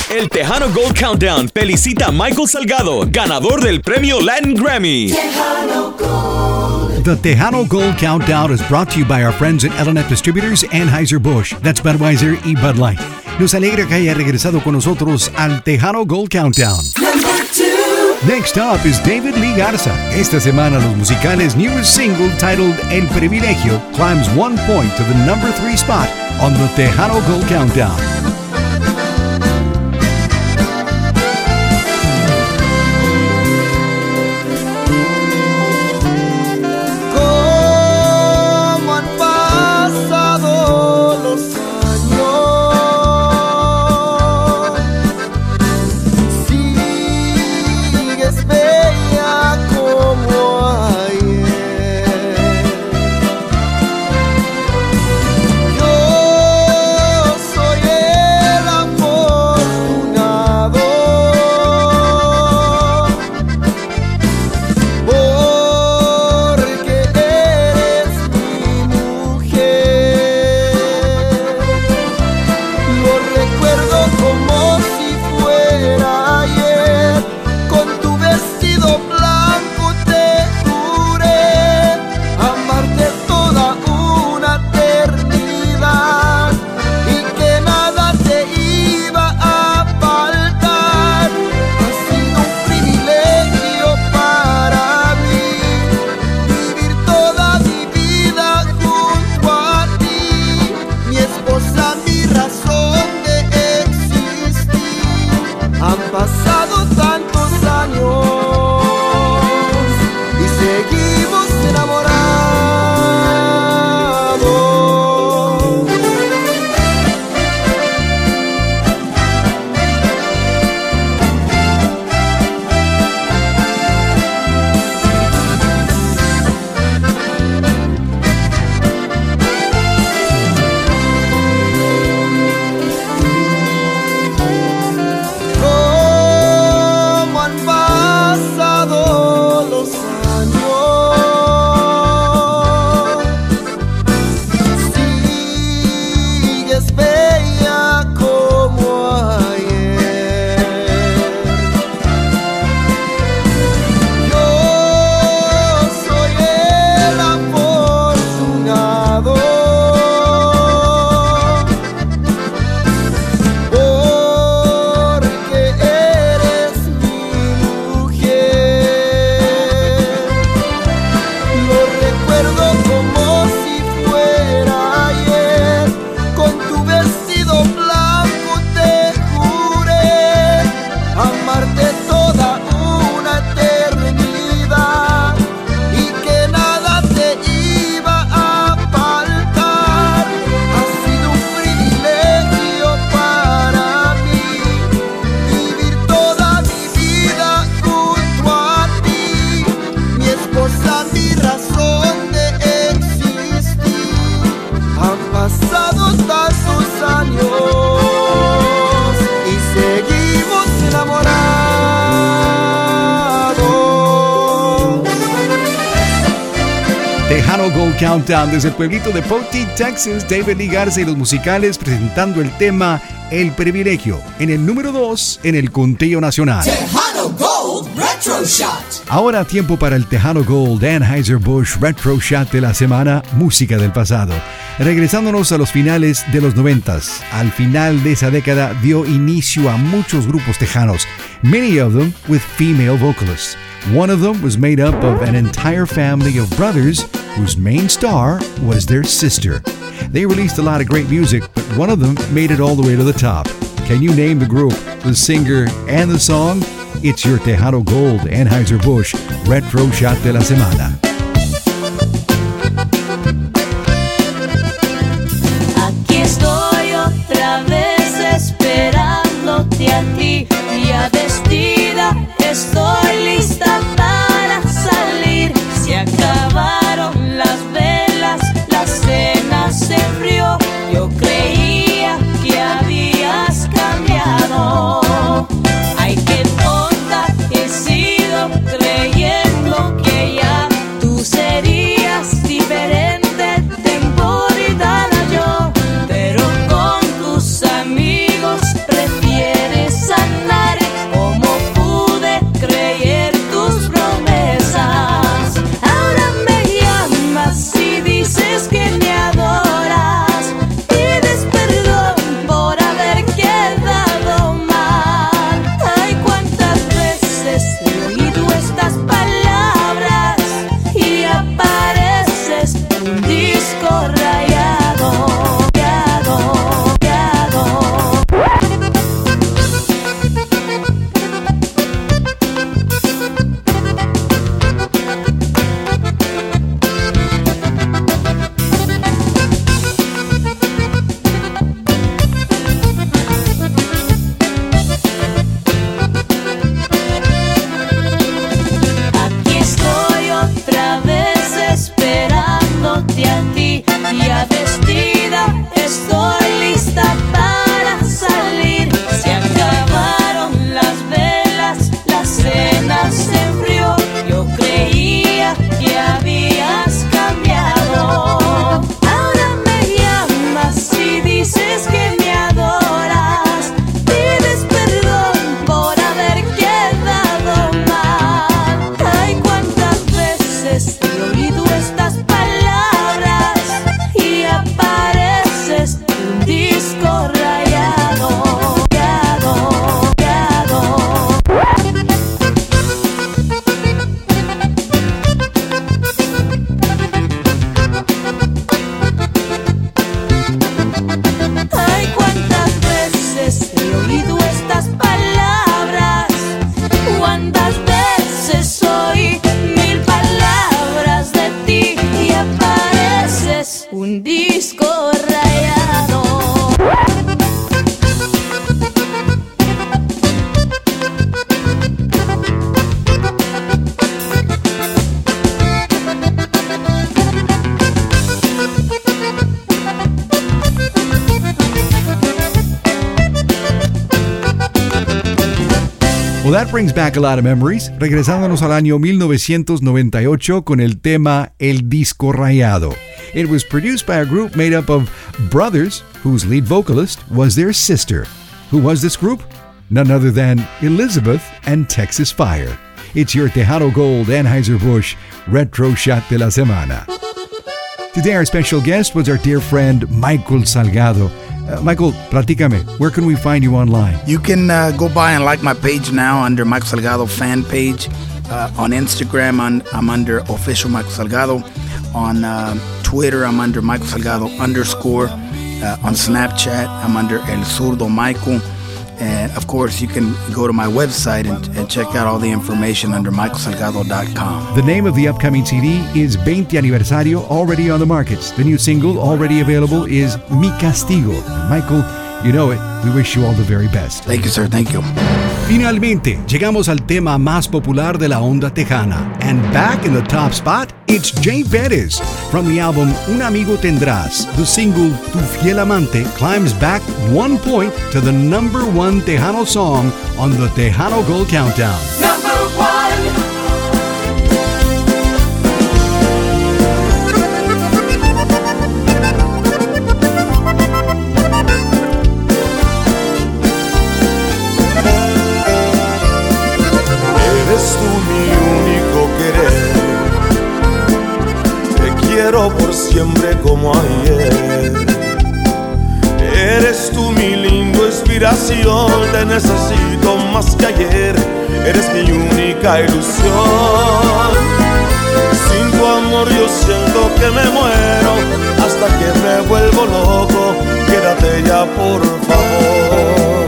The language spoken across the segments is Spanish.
El Tejano Gold Countdown felicita a Michael Salgado, ganador del premio Latin Grammy. Tejano Gold. The Tejano Gold Countdown is brought to you by our friends at L&F Distributors, Anheuser-Busch. That's Budweiser y Bud Light. Nos alegra que haya regresado con nosotros al Tejano Gold Countdown. Next up is David Lee Garza. Esta semana los musicales' newest single titled El Privilegio climbs 1 point to the number 3 spot on the Tejano Gold Countdown. Gold Countdown desde el pueblito de Poteet, Texas. David Lee Garza y los musicales presentando el tema El Privilegio en el número 2 en el conteo nacional. Tejano Gold Retro Shot. Ahora tiempo para el Tejano Gold Anheuser-Busch Retro Shot de la semana, música del pasado. Regresándonos a los finales de los 90s, al final de esa década dio inicio a muchos grupos tejanos, many of them with female vocalists. One of them was made up of an entire family of brothers whose main star was their sister. They released a lot of great music, but one of them made it all the way to the top. Can you name the group, the singer, and the song? It's your Tejano Gold Anheuser-Busch Retro Shot de la semana. Aquí estoy otra vez esperándote a ti, ya vestida, estoy lista para salir. Se acabaron las velas, la cena se enfrió. Yo creía que habías cambiado. Ay, qué tonta he sido creyendo que ya tú Well, that brings back a lot of memories. Regresándonos al año 1998 con el tema El Disco Rayado. It was produced by a group made up of brothers whose lead vocalist was their sister. Who was this group? None other than Elizabeth and Texas Fire. It's your Tejano Gold Anheuser-Busch Retro Shot de la Semana. Today our special guest was our dear friend Michael Salgado. Michael, platícame, where can we find you online? You can go by and like my page now under Michael Salgado fan page. On Instagram, I'm under official Michael Salgado. On Twitter, I'm under Michael Salgado _ on Snapchat, I'm under El Zurdo Michael. And of course, you can go to my website and check out all the information under michaelsalgado.com. The name of the upcoming CD is 20 Aniversario, already on the markets. The new single, already available, is Mi Castigo. Michael, you know it. We wish you all the very best. Thank you, sir. Thank you. Finalmente, llegamos al tema más popular de la onda tejana. And back in the top spot, it's Jay Pérez. From the album Un Amigo Tendrás, the single Tu Fiel Amante climbs back 1 point to the #1 Tejano song on the Tejano Gold Countdown. #1. Por siempre como ayer. Eres tú mi lindo inspiración, te necesito más que ayer. Eres mi única ilusión. Sin tu amor yo siento que me muero, hasta que me vuelvo loco. Quédate ya por favor.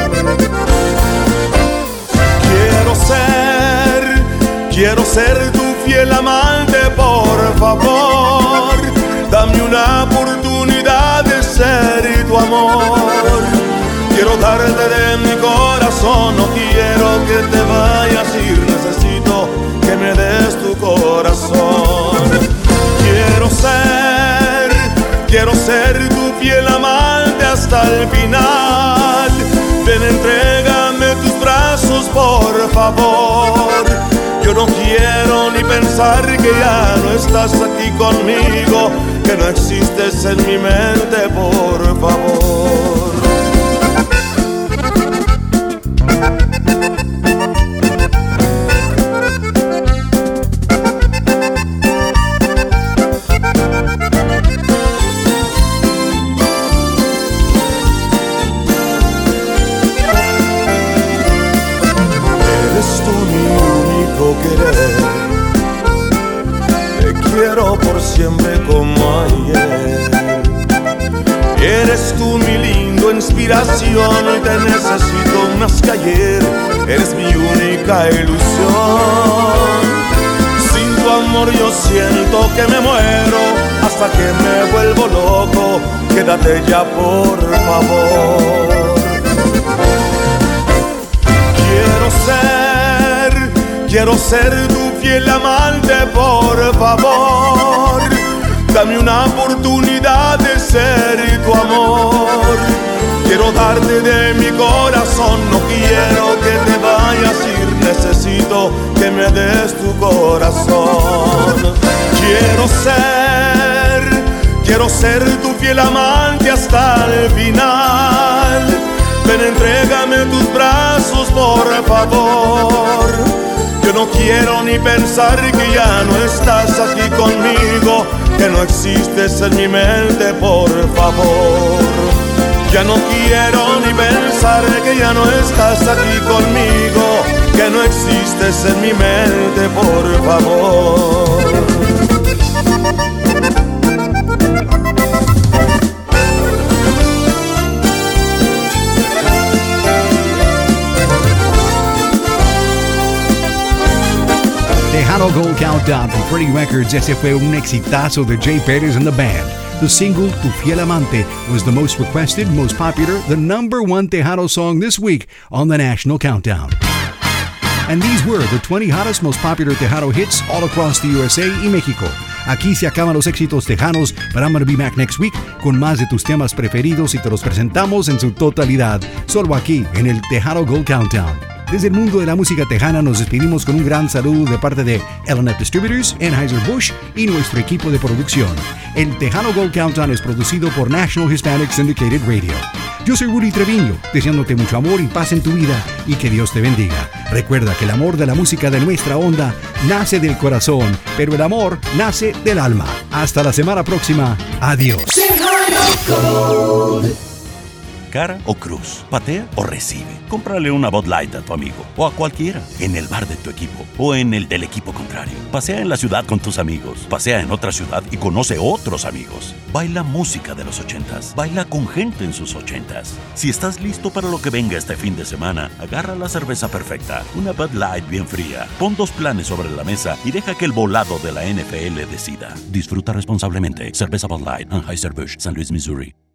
Quiero ser tu fiel amante, por favor. Dame una oportunidad de ser tu amor. Quiero darte de mi corazón, no quiero que te vayas a ir. Necesito que me des tu corazón. Quiero ser tu fiel amante hasta el final. Ven, entrégame tus brazos, por favor. Yo no quiero ni pensar que ya no estás aquí conmigo, que no existes en mi mente, por favor. Por siempre como ayer. Eres tú mi lindo inspiración, te necesito más que ayer. Eres mi única ilusión. Sin tu amor yo siento que me muero, hasta que me vuelvo loco. Quédate ya por favor. Quiero ser tu fiel amante, por favor. Dame una oportunidad de ser tu amor. Quiero darte de mi corazón, no quiero que te vayas a ir. Necesito que me des tu corazón. Quiero ser tu fiel amante hasta el final. Ven, entrégame tus brazos, por favor. Yo no quiero ni pensar que ya no estás aquí conmigo, que no existes en mi mente, por favor. Ya no quiero ni pensar que ya no estás aquí conmigo, que no existes en mi mente, por favor. Tejano Gold Countdown from Pretty Records. Ese fue un exitazo de Jay Pérez and the band. The single Tu Fiel Amante was the most requested, most popular, the #1 Tejano song this week on the National Countdown. And these were the 20 hottest, most popular Tejano hits all across the USA y México. Aquí se acaban los éxitos tejanos, but I'm going to be back next week con más de tus temas preferidos y te los presentamos en su totalidad, solo aquí en el Tejano Gold Countdown. Desde el mundo de la música tejana nos despedimos con un gran saludo de parte de L&F Distributors, Anheuser-Busch y nuestro equipo de producción. El Tejano Gold Countdown es producido por National Hispanic Syndicated Radio. Yo soy Rudy Treviño, deseándote mucho amor y paz en tu vida y que Dios te bendiga. Recuerda que el amor de la música de nuestra onda nace del corazón, pero el amor nace del alma. Hasta la semana próxima. Adiós. Cara o cruz, patea o recibe. Cómprale una Bud Light a tu amigo o a cualquiera, en el bar de tu equipo o en el del equipo contrario. Pasea en la ciudad con tus amigos, pasea en otra ciudad y conoce otros amigos. Baila música de los 80s, baila con gente en sus 80s. Si estás listo para lo que venga este fin de semana, agarra la cerveza perfecta, una Bud Light bien fría. Pon 2 planes sobre la mesa y deja que el volado de la NFL decida. Disfruta responsablemente. Cerveza Bud Light, Anheuser-Busch, San Luis, Missouri.